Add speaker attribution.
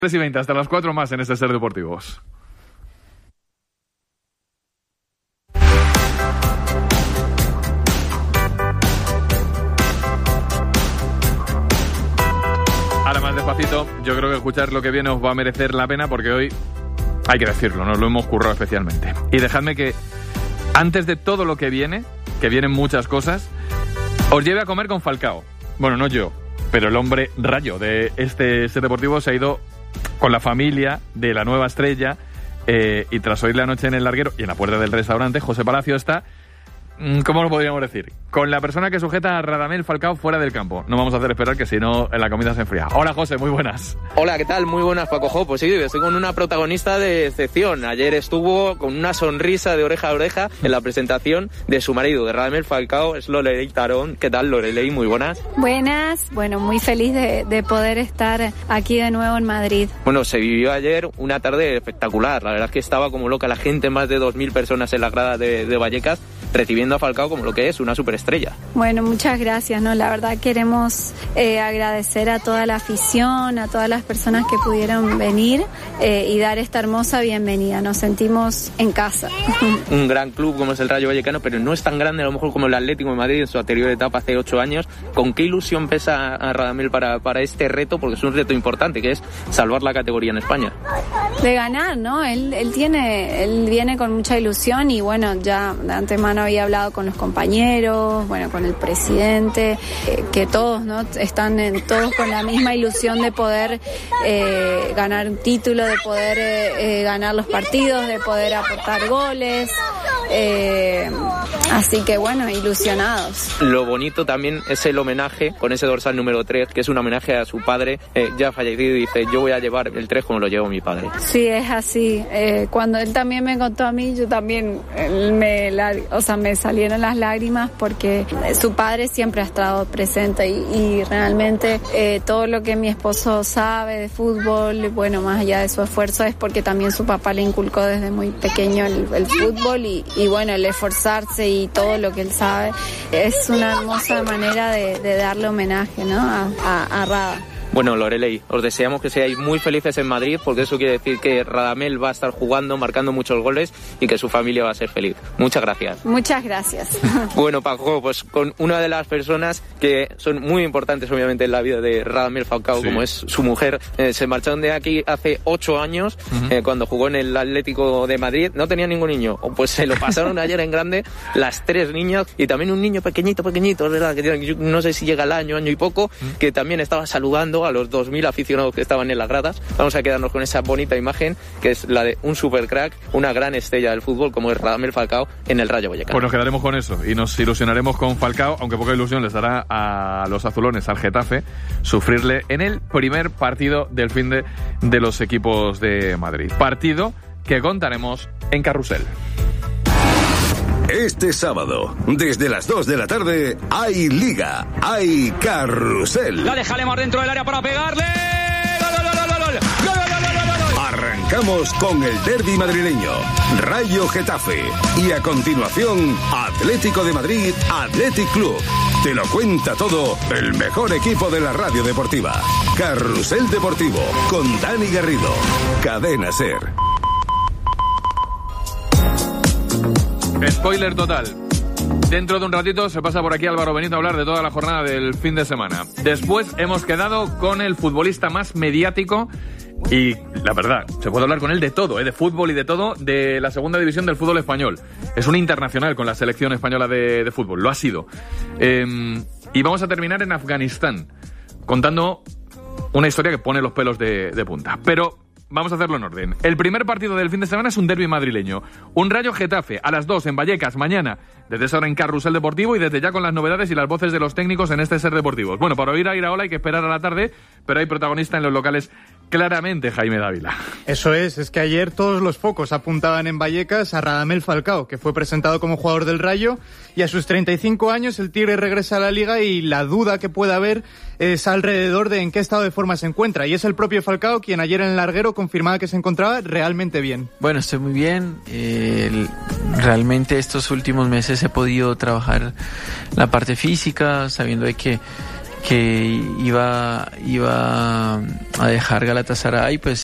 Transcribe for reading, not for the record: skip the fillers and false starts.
Speaker 1: 3:20, hasta las 4 más en este Ser Deportivos. Ahora más despacito, yo creo que escuchar lo que viene os va a merecer la pena porque hoy, hay que decirlo, nos lo hemos currado especialmente. Y dejadme que, antes de todo lo que vienen muchas cosas, os lleve a comer con Falcao. Bueno, no yo, pero el hombre rayo de este Ser Deportivo se ha ido con la familia de la nueva estrella y tras oírle anoche en el larguero y en la puerta del restaurante, José Palacio está, ¿cómo lo podríamos decir? Con la persona que sujeta a Radamel Falcao fuera del campo. No vamos a hacer esperar que si no la comida se enfría. Hola José, muy buenas.
Speaker 2: Hola, ¿qué tal? Muy buenas, Paco Jo. Pues sí, estoy con una protagonista de excepción. Ayer estuvo con una sonrisa de oreja a oreja en la presentación de su marido, de Radamel Falcao, es Lorelei Tarón. ¿Qué tal, Lorelei? Muy buenas.
Speaker 3: Buenas, bueno, muy feliz de poder estar aquí de nuevo en Madrid.
Speaker 2: Bueno, se vivió ayer una tarde espectacular. La verdad es que estaba como loca la gente, más de 2.000 personas en la grada de Vallecas, recibiendo a Falcao como lo que es, una superestrella.
Speaker 3: Bueno, muchas gracias, ¿no? La verdad queremos agradecer a toda la afición, a todas las personas que pudieron venir y dar esta hermosa bienvenida. Nos sentimos en casa.
Speaker 2: Un gran club como es el Rayo Vallecano, pero no es tan grande a lo mejor como el Atlético de Madrid en su anterior etapa hace 8 años. ¿Con qué ilusión pesa a Radamel para este reto? Porque es un reto importante, que es salvar la categoría en España.
Speaker 3: De ganar, ¿no? Él viene con mucha ilusión y bueno, ya de antemano había hablado con los compañeros, bueno, con el presidente, que todos, ¿no? Están todos con la misma ilusión de poder ganar un título, de poder ganar los partidos, de poder aportar goles. Así que bueno, ilusionados.
Speaker 2: Lo bonito también es el homenaje con ese dorsal número 3, que es un homenaje a su padre ya fallecido, y dice: yo voy a llevar el 3 como lo llevó mi padre.
Speaker 3: Sí, es así. Cuando él también me contó a mí, yo también me salieron las lágrimas porque su padre siempre ha estado presente y realmente todo lo que mi esposo sabe de fútbol, bueno, más allá de su esfuerzo, es porque también su papá le inculcó desde muy pequeño el fútbol y bueno, el esforzarse y todo lo que él sabe. Es una hermosa manera de darle homenaje, ¿no? a Rada.
Speaker 2: Bueno, Lorelei, os deseamos que seáis muy felices en Madrid, porque eso quiere decir que Radamel va a estar jugando, marcando muchos goles y que su familia va a ser feliz. Muchas gracias.
Speaker 3: Muchas gracias.
Speaker 2: Bueno, Paco, pues con una de las personas que son muy importantes obviamente en la vida de Radamel Falcao, sí, como es su mujer, se marcharon de aquí hace 8 años, cuando jugó en el Atlético de Madrid. No tenía ningún niño, pues se lo pasaron ayer en grande las 3 niñas y también un niño pequeñito, es verdad, que no sé si llega al año y poco, que también estaba saludando a los 2.000 aficionados que estaban en las gradas. Vamos a quedarnos con esa bonita imagen, que es la de un supercrack, una gran estrella del fútbol como es Radamel Falcao en el Rayo Vallecano.
Speaker 1: Pues nos quedaremos con eso y nos ilusionaremos con Falcao, aunque poca ilusión les dará a los azulones, al Getafe, sufrirle en el primer partido del fin de los equipos de Madrid. Partido que contaremos en Carrusel.
Speaker 4: Este sábado, desde las 2 de la tarde, hay Liga, hay Carrusel.
Speaker 5: La dejaremos dentro del área para pegarle.
Speaker 4: Arrancamos con el derbi madrileño, Rayo Getafe. Y a continuación, Atlético de Madrid, Athletic Club. Te lo cuenta todo el mejor equipo de la radio deportiva. Carrusel Deportivo, con Dani Garrido. Cadena SER.
Speaker 1: Spoiler total. Dentro de un ratito se pasa por aquí Álvaro Benito a hablar de toda la jornada del fin de semana. Después hemos quedado con el futbolista más mediático y, la verdad, se puede hablar con él de todo, de fútbol y de todo, de la segunda división del fútbol español. Es un internacional con la selección española de fútbol, lo ha sido. Y vamos a terminar en Afganistán, contando una historia que pone los pelos de punta. Pero vamos a hacerlo en orden. El primer partido del fin de semana es un derbi madrileño. Un Rayo Getafe a las 2 en Vallecas mañana. Desde esa hora en Carrusel Deportivo y desde ya con las novedades y las voces de los técnicos en este Ser Deportivos. Bueno, para oír a Iraola hay que esperar a la tarde, pero hay protagonista en los locales claramente, Jaime Dávila.
Speaker 6: Eso es que ayer todos los focos apuntaban en Vallecas a Radamel Falcao, que fue presentado como jugador del Rayo, y a sus 35 años el Tigre regresa a la Liga y la duda que puede haber es alrededor de en qué estado de forma se encuentra, y es el propio Falcao quien ayer en el larguero confirmaba que se encontraba realmente bien.
Speaker 7: Bueno, estoy muy bien, realmente estos últimos meses he podido trabajar la parte física, sabiendo de que iba a dejar Galatasaray, pues